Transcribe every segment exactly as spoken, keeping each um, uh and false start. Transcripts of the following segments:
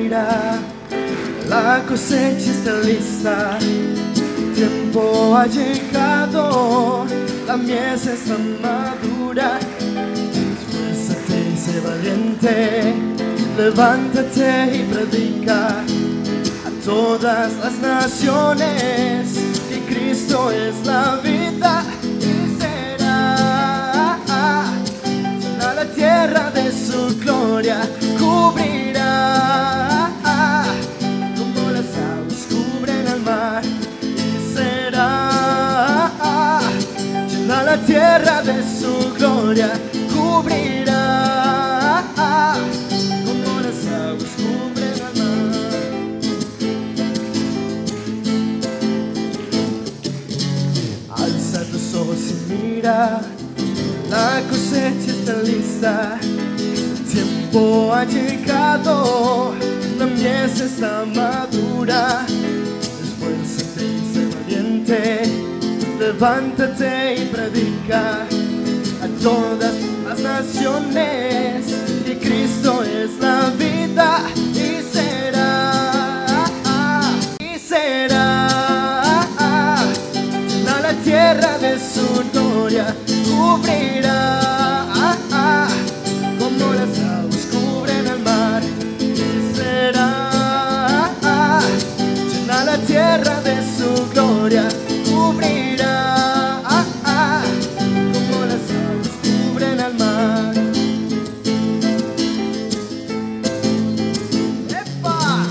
mira, la cosecha está lista, el tiempo ha llegado, la mies está madura. Esfuérzate y sé valiente, levántate y predica a todas las naciones que Cristo es la vida y será llena la tierra de su gloria, cubrirá como las aguas cubren el mar y será llena la tierra de su gloria, cubrirá como las aguas cubren el mar. Alza tus ojos y mira, la cosecha está lista, el tiempo ha llegado, la mies está madura. Esfuérzate y sé valiente, levántate y predica a todas las naciones que Cristo es la vida y será, y será llena la tierra de su gloria, cubrirá como las aguas cubren el mar y será llena la tierra de su gloria, cubrirá como las aguas cubren el mar. ¡Epa!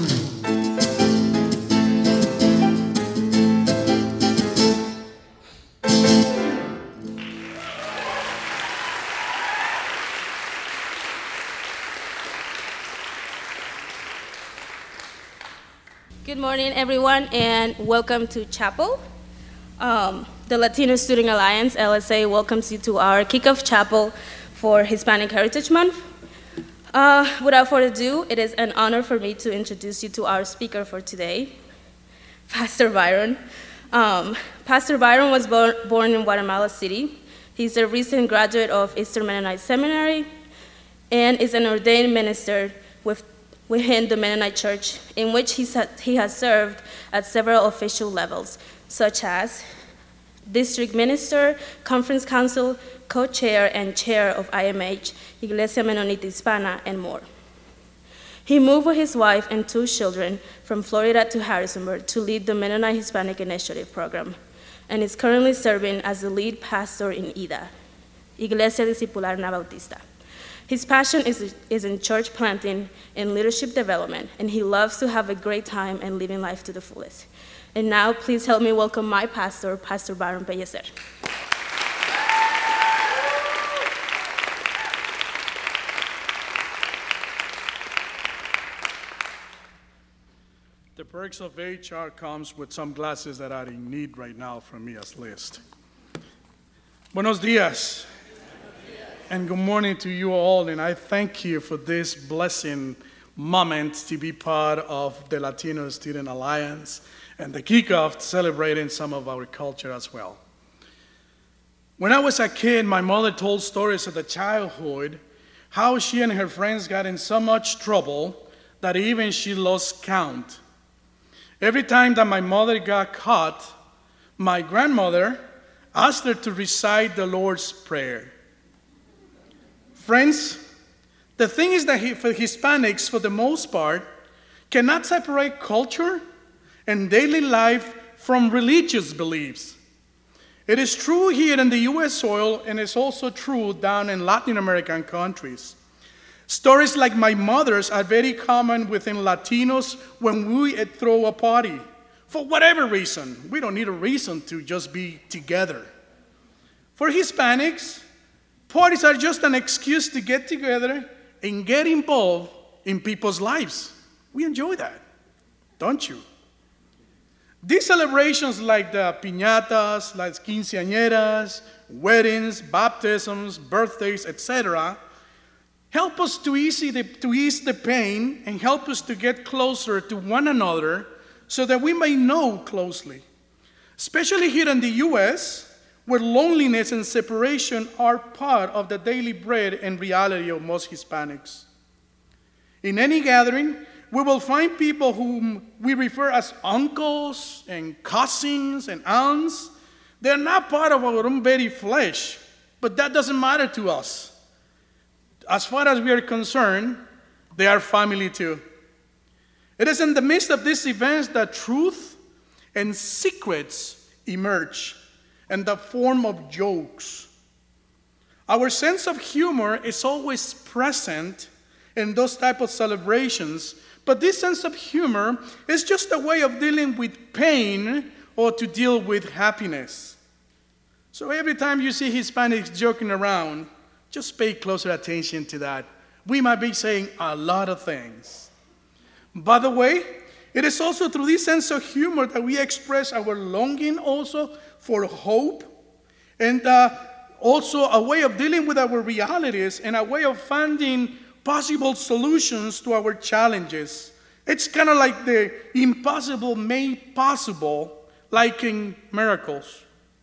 Good morning, everyone, and welcome to Chapel. Um, the Latino Student Alliance, L S A, welcomes you to our kickoff chapel for Hispanic Heritage Month. Uh, without further ado, it is an honor for me to introduce you to our speaker for today, Pastor Byron. Um, Pastor Byron was born, born in Guatemala City. He's a recent graduate of Eastern Mennonite Seminary and is an ordained minister with within the Mennonite Church, in which he, he has served at several official levels, such as district minister, conference council, co-chair, and chair of I M H, Iglesia Menonita Hispana, and more. He moved with his wife and two children from Florida to Harrisonburg to lead the Mennonite Hispanic Initiative Program, and is currently serving as the lead pastor in I D A, Iglesia Discipular Na Bautista. His passion is, is in church planting and leadership development, and he loves to have a great time and living life to the fullest. And now, please help me welcome my pastor, Pastor Byron Pellecer. The perks of H R comes with some glasses that are in need right now from me as list. Buenos dias. And good morning to you all, and I thank you for this blessing moment to be part of the Latino Student Alliance and the kickoff celebrating some of our culture as well. When I was a kid, my mother told stories of the childhood, how she and her friends got in so much trouble that even she lost count. Every time that my mother got caught, my grandmother asked her to recite the Lord's Prayer. Friends, the thing is that for Hispanics, for the most part, cannot separate culture and daily life from religious beliefs. It is true here in the U S soil, and it's also true down in Latin American countries. Stories like my mother's are very common within Latinos when we throw a party. For whatever reason, we don't need a reason to just be together. For Hispanics, parties are just an excuse to get together and get involved in people's lives. We enjoy that, don't you? These celebrations like the piñatas, like quinceañeras, weddings, baptisms, birthdays, et cetera, help us to ease, the, to ease the pain and help us to get closer to one another so that we may know closely. Especially here in the U S, where loneliness and separation are part of the daily bread and reality of most Hispanics. In any gathering, we will find people whom we refer as uncles and cousins and aunts. They're not part of our own very flesh, but that doesn't matter to us. As far as we are concerned, they are family too. It is in the midst of these events that truth and secrets emerge in the form of jokes. Our sense of humor is always present in those type of celebrations, but this sense of humor is just a way of dealing with pain or to deal with happiness. So every time you see Hispanics joking around, just pay closer attention to that. We might be saying a lot of things. By the way, it is also through this sense of humor that we express our longing also for hope, and uh, also a way of dealing with our realities and a way of finding possible solutions to our challenges. It's kind of like the impossible made possible, like in miracles.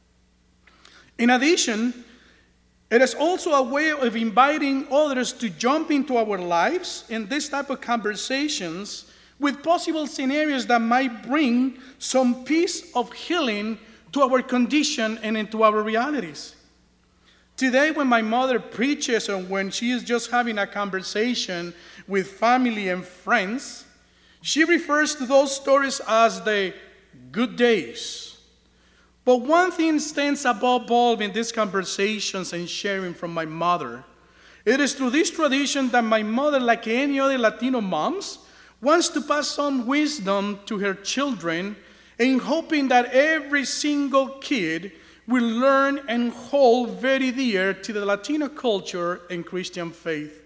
In addition, it is also a way of inviting others to jump into our lives in this type of conversations with possible scenarios that might bring some piece of healing to our condition and into our realities. Today, when my mother preaches or when she is just having a conversation with family and friends, she refers to those stories as the good days. But one thing stands above all in these conversations and sharing from my mother. It is through this tradition that my mother, like any other Latino moms, wants to pass some wisdom to her children in hoping that every single kid will learn and hold very dear to the Latino culture and Christian faith.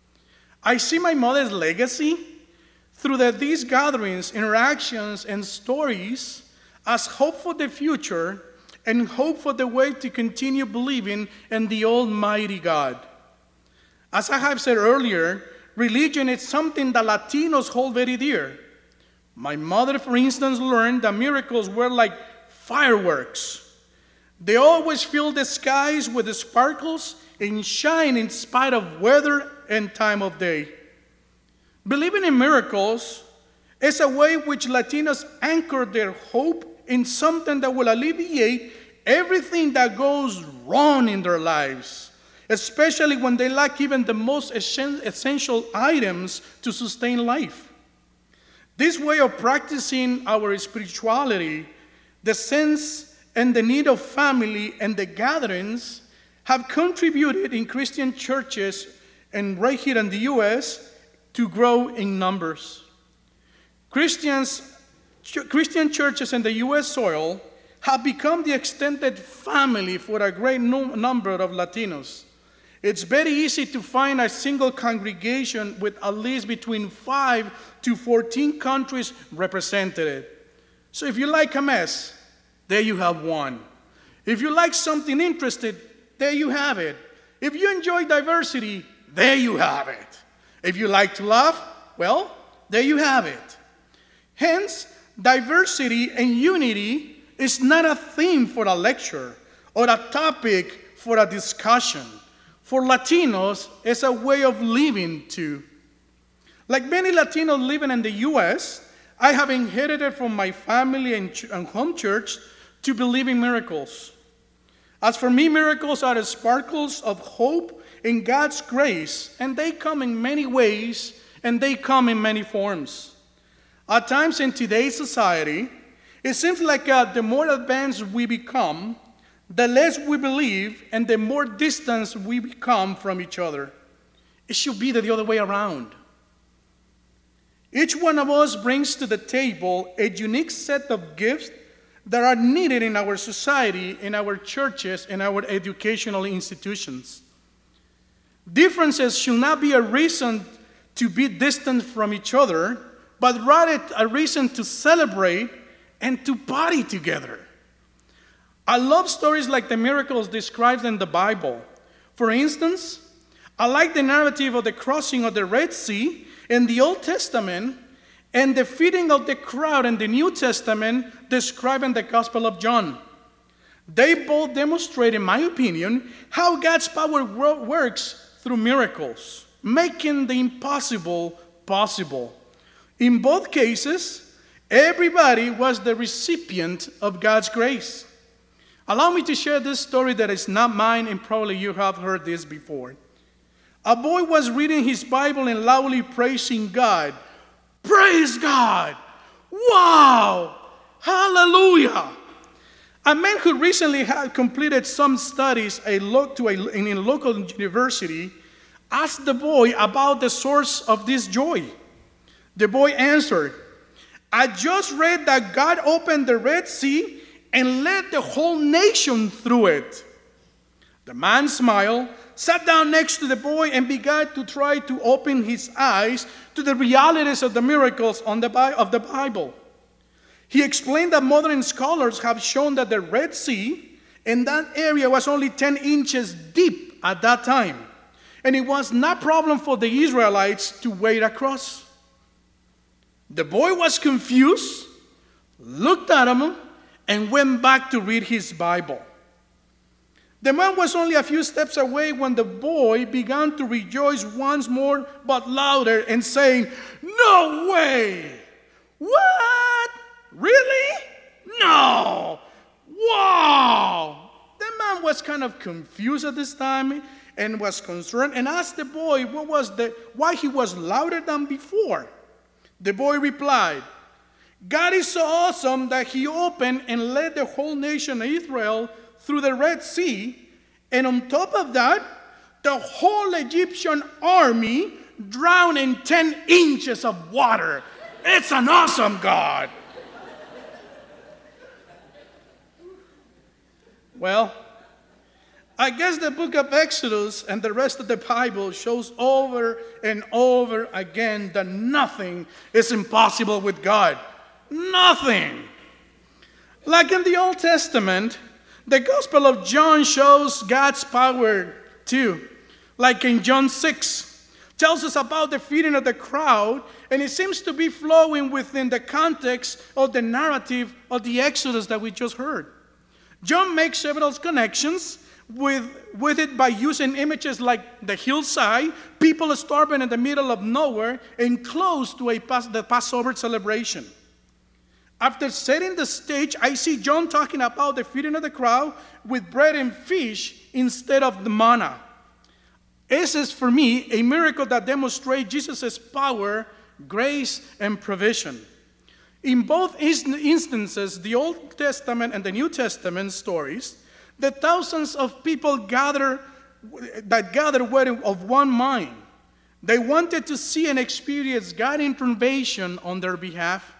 I see my mother's legacy through the, these gatherings, interactions, and stories as hope for the future and hope for the way to continue believing in the Almighty God. As I have said earlier, religion is something that Latinos hold very dear. My mother, for instance, learned that miracles were like fireworks. They always fill the skies with the sparkles and shine in spite of weather and time of day. Believing in miracles is a way which Latinos anchor their hope in something that will alleviate everything that goes wrong in their lives, especially when they lack even the most essential items to sustain life. This way of practicing our spirituality, the sense and the need of family and the gatherings have contributed in Christian churches and right here in the U S to grow in numbers. Christians, ch- Christian churches in the U S soil have become the extended family for a great no- number of Latinos. It's very easy to find a single congregation with at least between five to fourteen countries represented. So if you like a mess, there you have one. If you like something interesting, there you have it. If you enjoy diversity, there you have it. If you like to laugh, well, there you have it. Hence, diversity and unity is not a theme for a lecture or a topic for a discussion. For Latinos, it's a way of living too. Like many Latinos living in the U S, I have inherited from my family and, ch- and home church to believe in miracles. As for me, miracles are the sparkles of hope in God's grace, and they come in many ways, and they come in many forms. At times in today's society, it seems like uh, the more advanced we become, the less we believe, and the more distance we become from each other. It should be the other way around. Each one of us brings to the table a unique set of gifts that are needed in our society, in our churches, in our educational institutions. Differences should not be a reason to be distant from each other, but rather a reason to celebrate and to party together. I love stories like the miracles described in the Bible. For instance, I like the narrative of the crossing of the Red Sea in the Old Testament and the feeding of the crowd in the New Testament described in the Gospel of John. They both demonstrate, in my opinion, how God's power works through miracles, making the impossible possible. In both cases, everybody was the recipient of God's grace. Allow me to share this story that is not mine, and probably you have heard this before. A boy was reading his Bible and loudly praising God. Praise God! Wow! Hallelujah! A man who recently had completed some studies a lo- to a, in a local university asked the boy about the source of this joy. The boy answered, I just read that God opened the Red Sea and led the whole nation through it. The man smiled, sat down next to the boy, and began to try to open his eyes to the realities of the miracles on the, of the Bible. He explained that modern scholars have shown that the Red Sea in that area was only ten inches deep at that time, and it was not a problem for the Israelites to wade across. The boy was confused, looked at him, and went back to read his Bible. The man was only a few steps away when the boy began to rejoice once more, but louder, and saying, No way! What? Really? No! Wow! The man was kind of confused at this time and was concerned and asked the boy what was the, why he was louder than before. The boy replied, God is so awesome that he opened and led the whole nation of Israel through the Red Sea, and on top of that, the whole Egyptian army drowned in ten inches of water. It's an awesome God. Well, I guess the book of Exodus and the rest of the Bible shows over and over again that nothing is impossible with God. Nothing. Like in the Old Testament, the Gospel of John shows God's power too. Like in John six, tells us about the feeding of the crowd, and it seems to be flowing within the context of the narrative of the Exodus that we just heard. John makes several connections with, with it by using images like the hillside, people starving in the middle of nowhere, and close to a pas- the Passover celebration. After setting the stage, I see John talking about the feeding of the crowd with bread and fish instead of the manna. This is, for me, a miracle that demonstrates Jesus' power, grace, and provision. In both instances, the Old Testament and the New Testament stories, the thousands of people gather, that gathered were of one mind. They wanted to see and experience God's intervention on their behalf.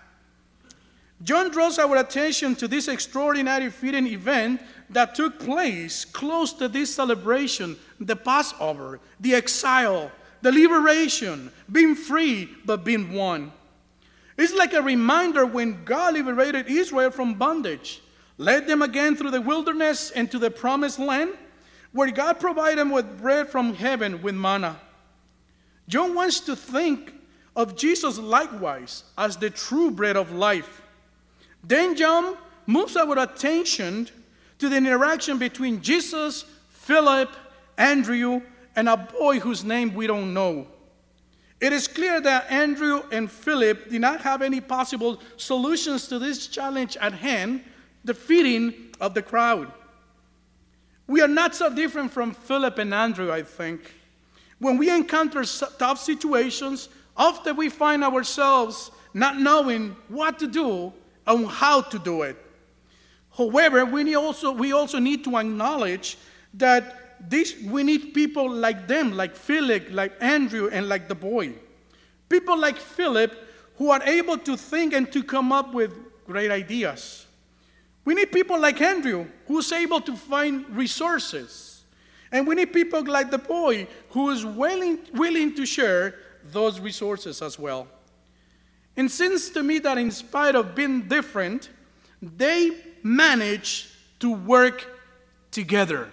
John draws our attention to this extraordinary feeding event that took place close to this celebration, the Passover, the exile, the liberation, being free but being one. It's like a reminder when God liberated Israel from bondage, led them again through the wilderness and to the promised land, where God provided them with bread from heaven with manna. John wants to think of Jesus likewise as the true bread of life. Then John moves our attention to the interaction between Jesus, Philip, Andrew, and a boy whose name we don't know. It is clear that Andrew and Philip did not have any possible solutions to this challenge at hand, the feeding of the crowd. We are not so different from Philip and Andrew, I think. When we encounter tough situations, often we find ourselves not knowing what to do and how to do it. However, we need also we also need to acknowledge that this, we need people like them, like Philip, like Andrew, and like the boy. People like Philip who are able to think and to come up with great ideas. We need people like Andrew who's able to find resources. And we need people like the boy who is willing, willing to share those resources as well. It seems to me that in spite of being different, they manage to work together.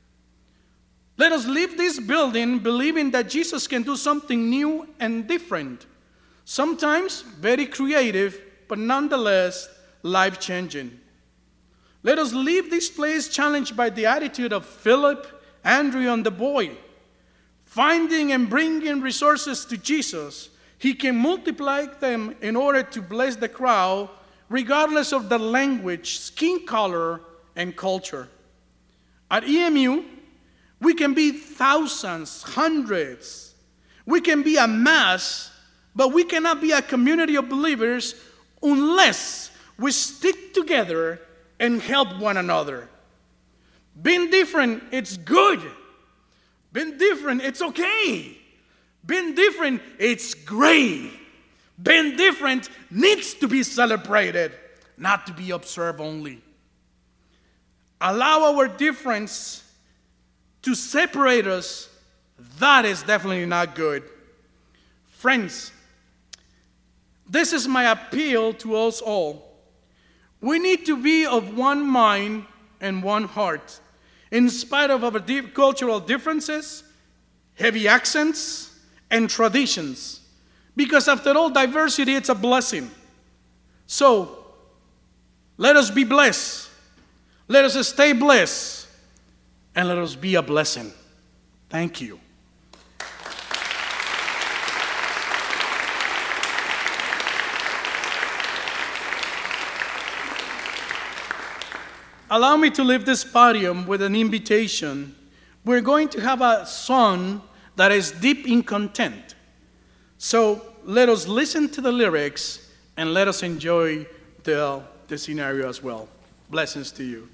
Let us leave this building believing that Jesus can do something new and different, sometimes very creative, but nonetheless life-changing. Let us leave this place challenged by the attitude of Philip, Andrew, and the boy, finding and bringing resources to Jesus, He can multiply them in order to bless the crowd, regardless of the language, skin color, and culture. At E M U, we can be thousands, hundreds. We can be a mass, but we cannot be a community of believers unless we stick together and help one another. Being different, it's good. Being different, it's okay. Being different, it's great. Being different needs to be celebrated, not to be observed only. Allow our difference to separate us, that is definitely not good. Friends, this is my appeal to us all. We need to be of one mind and one heart, in spite of our deep cultural differences, heavy accents, and traditions. Because after all, diversity, it's a blessing. So, let us be blessed. Let us stay blessed. And let us be a blessing. Thank you. Allow me to leave this podium with an invitation. We're going to have a song that is deep in content. So let us listen to the lyrics and let us enjoy the, the scenario as well. Blessings to you.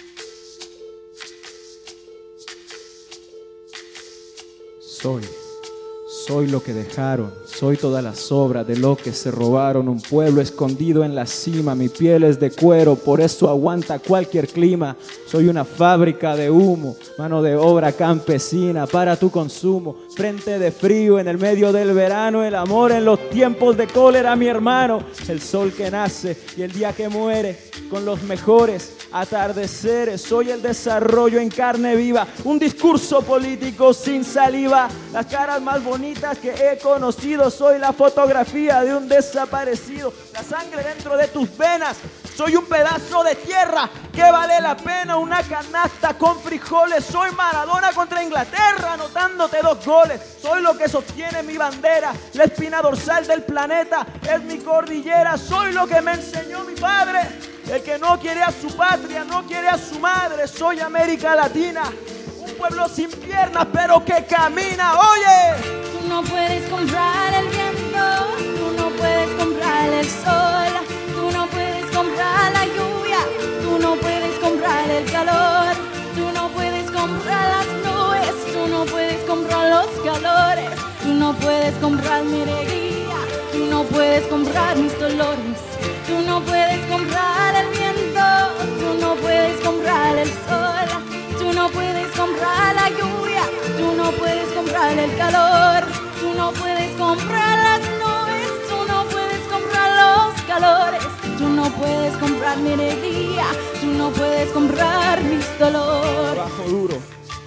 Soy, soy lo que dejaron, soy toda la sobra de lo que se robaron. Un pueblo escondido en la cima, mi piel es de cuero, por eso aguanta cualquier clima. Soy una fábrica de humo, mano de obra campesina para tu consumo. Frente de frío en el medio del verano, el amor en los tiempos de cólera, mi hermano. El sol que nace y el día que muere, con los mejores atardeceres. Soy el desarrollo en carne viva, un discurso político sin saliva. Las caras más bonitas que he conocido, soy la fotografía de un desaparecido. La sangre dentro de tus venas, soy un pedazo de tierra que vale la pena una canasta con frijoles. Soy Maradona contra Inglaterra, anotándote dos goles. Soy lo que sostiene mi bandera, la espina dorsal del planeta es mi cordillera. Soy lo que me enseñó mi padre, el que no quiere a su patria, no quiere a su madre. Soy América Latina, un pueblo sin piernas pero que camina. Oye, tú no puedes comprar el viento, tú no puedes comprar el sol, tú no puedes comprar la lluvia, tú no puedes comprar el calor, tú no puedes comprar las nubes, tú no puedes comprar los calores, tú no puedes comprar mi alegría, tú no puedes comprar mis dolores, tú no puedes comprar el viento, tú no puedes comprar el sol, tú no puedes comprar la lluvia, tú no puedes comprar el calor, tú no puedes comprar las nubes, tú no puedes comprar los calores, tú no puedes comprar mi alegría, tú no puedes comprar mis dolores. Trabajo duro,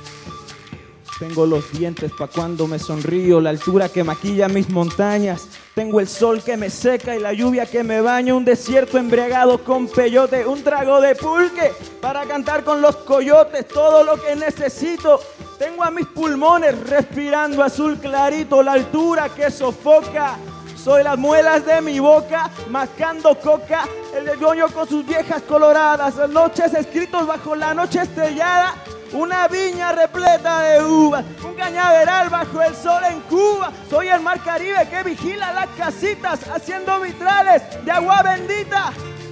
tengo los dientes pa' cuando me sonrío, la altura que maquilla mis montañas. Tengo el sol que me seca y la lluvia que me baña, un desierto embriagado con peyote, un trago de pulque para cantar con los coyotes, todo lo que necesito. Tengo a mis pulmones respirando azul clarito, la altura que sofoca. Soy las muelas de mi boca, mascando coca, el demonio con sus viejas coloradas, las noches escritos bajo la noche estrellada. Una viña repleta de uvas, un cañaveral bajo el sol en Cuba. Soy el mar Caribe que vigila las casitas, haciendo vitrales de agua bendita.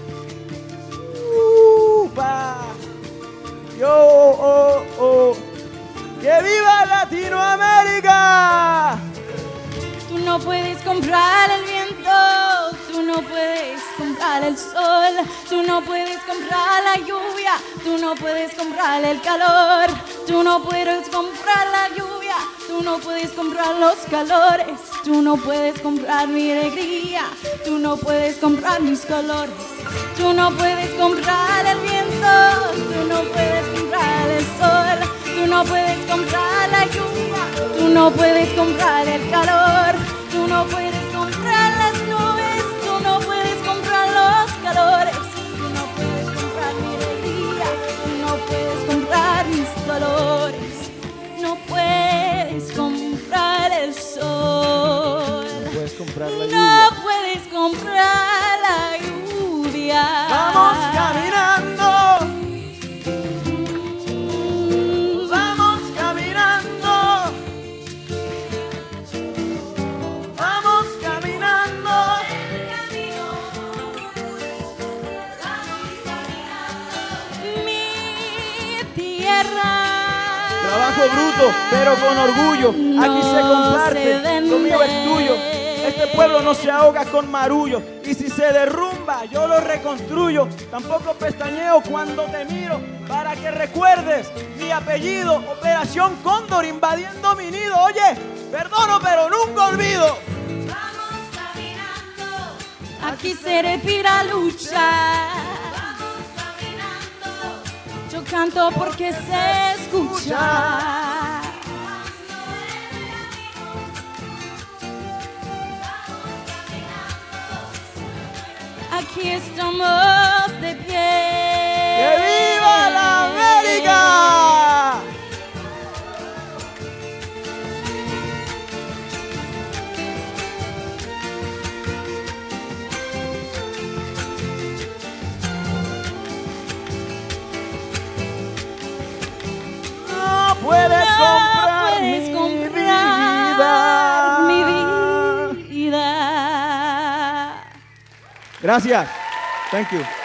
Upa. Yo, oh, oh. ¡Que viva Latinoamérica! Tú no puedes comprar el viento, tú no puedes comprar el sol, tú no puedes comprar la lluvia, tú no puedes comprar el calor, tú no puedes comprar la lluvia, tú no puedes comprar los calores, tú no puedes comprar mi alegría, tú no puedes comprar mis colores, tú no puedes comprar el viento, tú no puedes comprar el sol, tú no puedes comprar la lluvia, tú no puedes comprar el calor, tú no puedes comprar las nubes, tú no puedes comprar los calores, tú no puedes comprar mi alegría, tú no puedes comprar mis dolores, no puedes comprar el sol, No puedes comprar Trabajo bruto, pero con orgullo. Aquí se No comparte, se vende. lo mío es tuyo. Este pueblo no se ahoga con marullo. Y si se derrumba, yo lo reconstruyo. Tampoco pestañeo cuando te miro. Para que recuerdes mi apellido. Operación Cóndor invadiendo mi nido. Oye, perdono, pero nunca olvido. Aquí se respira lucha. Yo canto porque se escucha. Aquí estamos de pie. ¡Que viva la América! No puedes No comprar, puedes mi, comprar vida. mi vida. Gracias. Thank you.